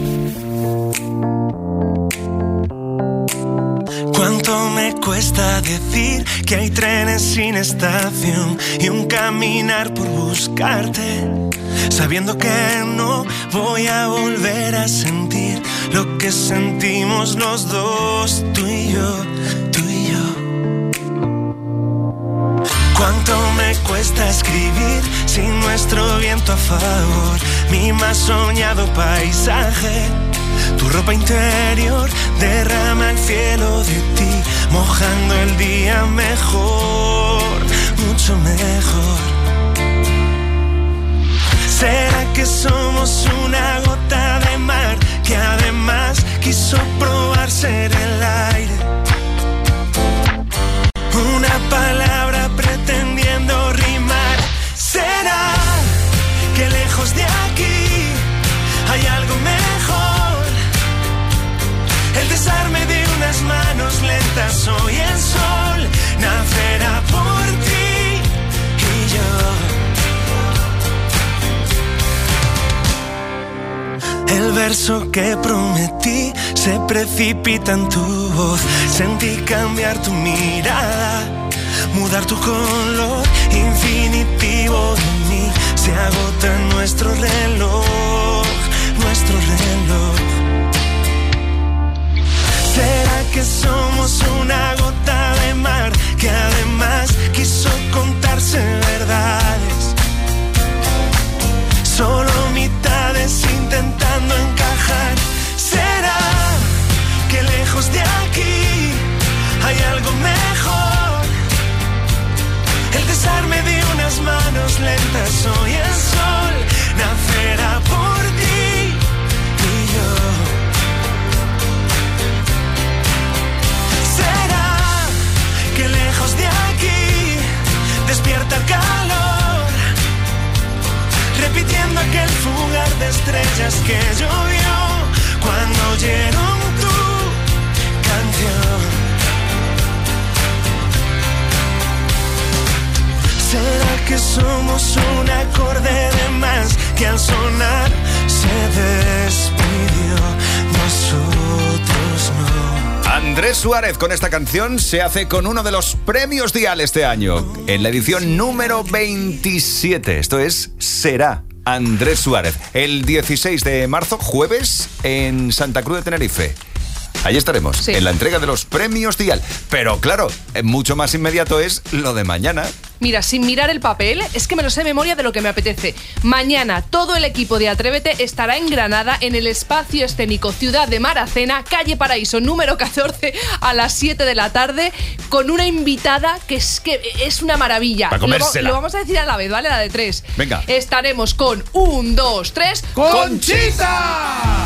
¿Cuánto me cuesta decir que hay trenes sin estación y un caminar por buscarte? Sabiendo que no voy a volver a sentir lo que sentimos los dos, tú y yo, tú y yo. ¿Cuánto me cuesta escribir sin nuestro viento a favor? Mi más soñado paisaje. Tu ropa interior derrama el cielo de ti, mojando el día mejor, mucho mejor. ¿Será que somos una gota de mar que además quiso probar ser el aire? Una palabra pretendiendo rimar. ¿Será que lejos de aquí hay algo mejor? El desarme de unas manos lentas, hoy el sol nacerá por ti y yo. El verso que prometí se precipita en tu voz. Sentí cambiar tu mirada, mudar tu color infinitivo de mí. Se agota nuestro reloj, nuestro reloj. ¿Será que somos una gota de mar que además quiso contarse verdades? Solo mitades intentando encajar. ¿Será que lejos de aquí hay algo mejor? El desarme de unas manos lentas, hoy el sol nacerá por ti y yo. Que lejos de aquí despierta el calor, repitiendo aquel fugar de estrellas que llovió cuando oyeron tu canción. ¿Será que somos un acorde de más que al sonar se despidió? Nosotros no. Andrés Suárez con esta canción se hace con uno de los premios Dial este año, en la edición número 27. Esto es Será. Andrés Suárez, el 16 de marzo, jueves, en Santa Cruz de Tenerife. Allí estaremos, sí, en la entrega de los premios Dial. Pero claro, mucho más inmediato es lo de mañana. Mira, sin mirar el papel, es que me lo sé de memoria de lo que me apetece. Mañana todo el equipo de Atrévete estará en Granada, en el espacio escénico Ciudad de Maracena, calle Paraíso número 14, a las 7 de la tarde, con una invitada que es una maravilla. Para comérsela. Lo vamos a decir a la vez, ¿vale? La de 3. Venga. Estaremos con 1, 2, 3... ¡Conchita!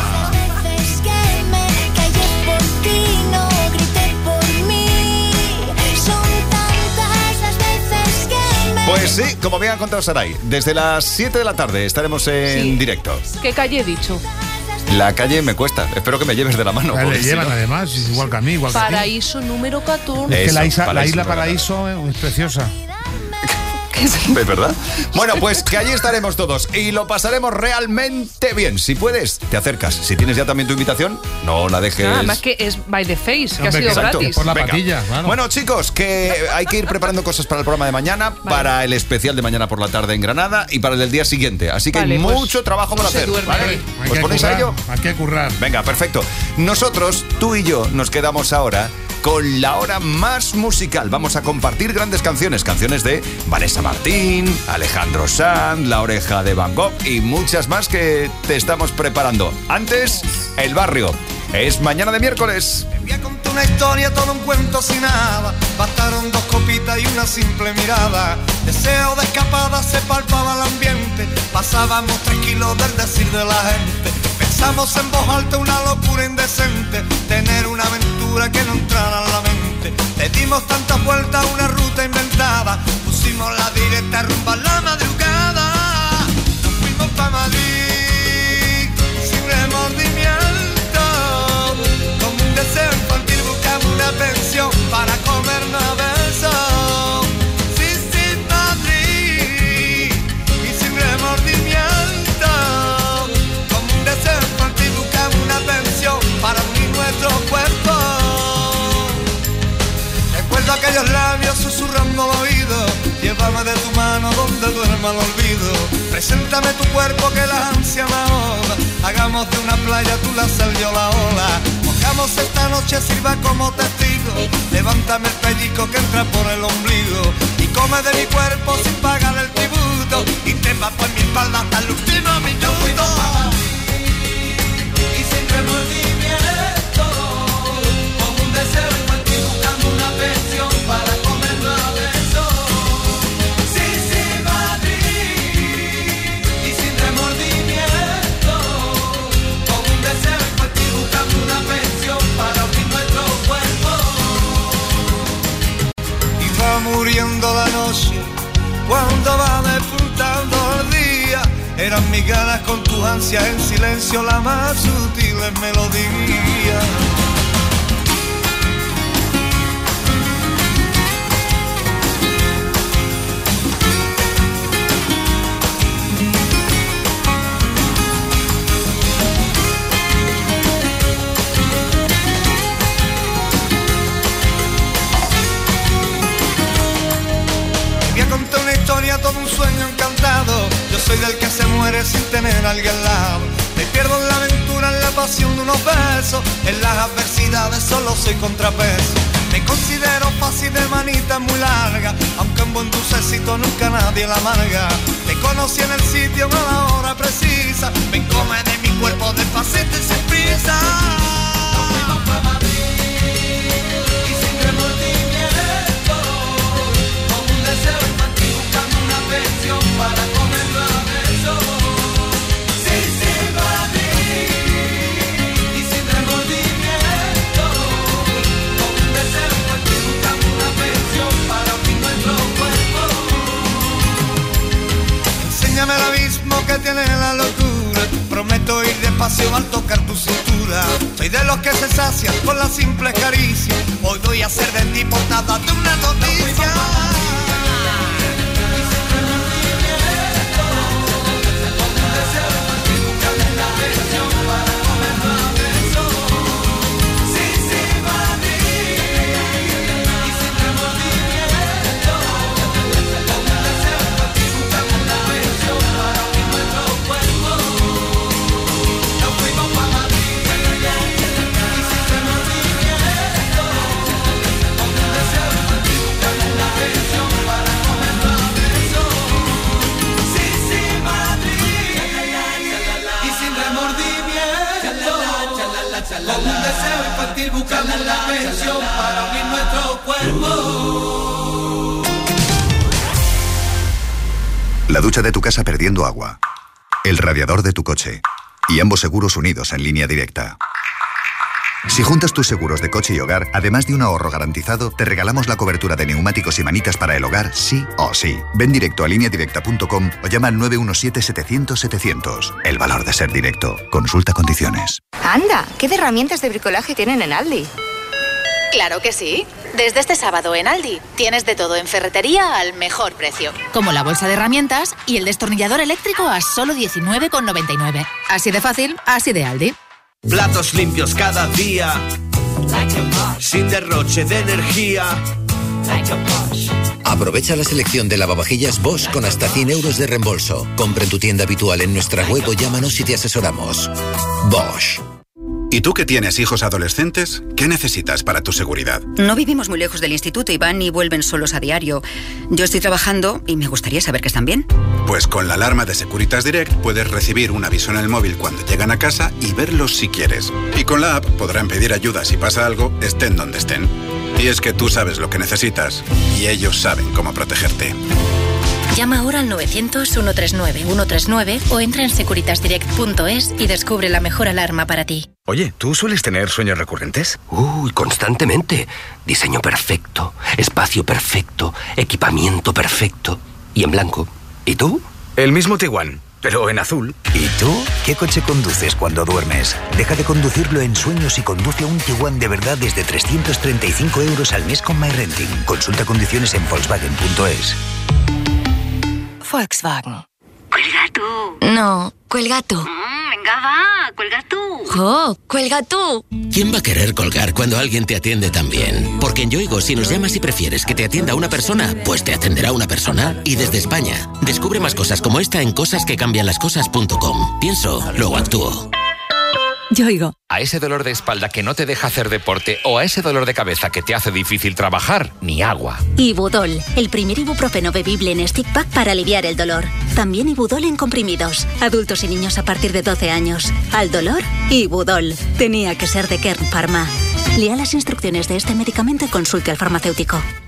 Pues sí, como bien ha contado Saray, desde las 7 de la tarde estaremos en directo. ¿Qué calle he dicho? La calle me cuesta, espero que me lleves de la mano. Le llevan, además, igual que a mí, igual que a ti. Paraíso número 14. Es que la isla Paraíso es preciosa. ¿Es verdad? Bueno, pues que allí estaremos todos y lo pasaremos realmente bien. Si puedes, te acercas. Si tienes ya también tu invitación, no la dejes. Además que es by the face, que ha sido exacto, gratis. Por la patilla, claro. Bueno, chicos, que hay que ir preparando cosas para el programa de mañana, para el especial de mañana por la tarde en Granada y para el del día siguiente. Así que hay mucho trabajo por hacer. ¿Vale? ¿Os ponéis a ello? Hay que currar. Venga, perfecto. Nosotros, tú y yo, nos quedamos ahora con la hora más musical. Vamos a compartir grandes canciones de Vanessa Martín, Alejandro Sanz, La Oreja de Van Gogh y muchas más que te estamos preparando. Antes, El Barrio. Es mañana de miércoles. Me voy a contar una historia, todo un cuento sin nada. Bastaron 2 copitas y una simple mirada. Deseo de escapada, se palpaba el ambiente. Pasábamos tranquilos del decir de la gente. Pensamos en voz alta una locura indecente. Tener una aventura que no entrara en la mente. Le dimos tantas vueltas a una ruta inventada. Cogimos la directa rumbo a la madrugada. Nos fuimos pa' Madrid sin remordimiento. Como un deseo infantil buscamos una pensión para comernos a besos. Sí, sí, Madrid y sin remordimiento. Como un deseo infantil buscamos una pensión para unir nuestros cuerpos. Recuerdo aquellos labios susurrando al oído. Llévame de tu mano donde duerma el olvido. Preséntame tu cuerpo que la ansia me ahoga. Hagamos de una playa tú la sal, yo la ola. Mojamos esta noche, sirva como testigo. Levántame el pellizco que entra por el ombligo. Y come de mi cuerpo sin pagar el tributo. Y te bajo en mi espalda hasta el último minuto. Y sin remordimiento. Como un deseo infantil buscando una pensión para comerlo a besos. Sí, sí, Madrid. Y sin remordimiento. Como un deseo infantil buscando una pensión para unir nuestros cuerpos. Y va muriendo la noche cuando va despuntando el día. Eran mis ganas con tus ansias en silencio, la más sutil melodía. Todo un sueño encantado. Yo soy del que se muere sin tener a alguien al lado. Me pierdo en la aventura, en la pasión de unos besos. En las adversidades solo soy contrapeso. Me considero fácil de manita muy larga, aunque en buen dulcecito nunca nadie la amarga. Te conocí en el sitio a la hora precisa. Ven, come de mi cuerpo despacito y sin prisa. Nos fuimos pa' Madrid y sin remordimiento. Con un deseo infantil buscando una pensión para comerlo a besos. Sí, sí, Madrid y sin remordimiento. Con un deseo infantil buscando una pensión para unir nuestros cuerpos. Enséñame el abismo que tiene la locura. Prometo ir despacio al tocar tu cintura. Soy de los que se sacian con la simple caricia. Hoy voy a hacer de ti portada de una noticia. Con un deseo infantil buscando la pensión para unir nuestros cuerpos. La ducha de tu casa perdiendo agua. El radiador de tu coche. Y ambos seguros unidos en línea directa. Si juntas tus seguros de coche y hogar, además de un ahorro garantizado, te regalamos la cobertura de neumáticos y manitas para el hogar, sí o sí. Ven directo a lineadirecta.com o llama al 917-700-700. El valor de ser directo. Consulta condiciones. Anda, ¿qué de herramientas de bricolaje tienen en Aldi? Claro que sí. Desde este sábado en Aldi tienes de todo en ferretería al mejor precio. Como la bolsa de herramientas y el destornillador eléctrico a solo 19,99. Así de fácil, así de Aldi. Platos limpios cada día, sin derroche de energía. Aprovecha la selección de lavavajillas Bosch con hasta 100 euros de reembolso. Compra en tu tienda habitual en nuestra web o llámanos y te asesoramos. Bosch. ¿Y tú que tienes hijos adolescentes? ¿Qué necesitas para tu seguridad? No vivimos muy lejos del instituto y van y vuelven solos a diario. Yo estoy trabajando y me gustaría saber que están bien. Pues con la alarma de Securitas Direct puedes recibir un aviso en el móvil cuando llegan a casa y verlos si quieres. Y con la app podrán pedir ayuda si pasa algo, estén donde estén. Y es que tú sabes lo que necesitas y ellos saben cómo protegerte. Llama ahora al 900-139-139 o entra en securitasdirect.es y descubre la mejor alarma para ti. Oye, ¿tú sueles tener sueños recurrentes? Uy, constantemente. Diseño perfecto, espacio perfecto, equipamiento perfecto y en blanco. ¿Y tú? El mismo Tiguan, pero en azul. ¿Y tú? ¿Qué coche conduces cuando duermes? Deja de conducirlo en sueños y conduce un Tiguan de verdad desde 335 € al mes con MyRenting. Consulta condiciones en Volkswagen.es. Volkswagen. Cuelga tú. No, cuelga tú. Venga, va, cuelga tú. ¡Jo! ¡Cuelga tú! ¿Quién va a querer colgar cuando alguien te atiende tan bien? Porque en Yoigo, si nos llamas y prefieres que te atienda una persona, pues te atenderá una persona. Y desde España, descubre más cosas como esta en cosasquecambianlascosas.com. Pienso, luego actúo. Yoigo. A ese dolor de espalda que no te deja hacer deporte o a ese dolor de cabeza que te hace difícil trabajar, ni agua. Ibudol, el primer ibuprofeno bebible en stick pack para aliviar el dolor. También Ibudol en comprimidos. Adultos y niños a partir de 12 años. Al dolor, Ibudol. Tenía que ser de Kern Pharma. Lea las instrucciones de este medicamento y consulte al farmacéutico.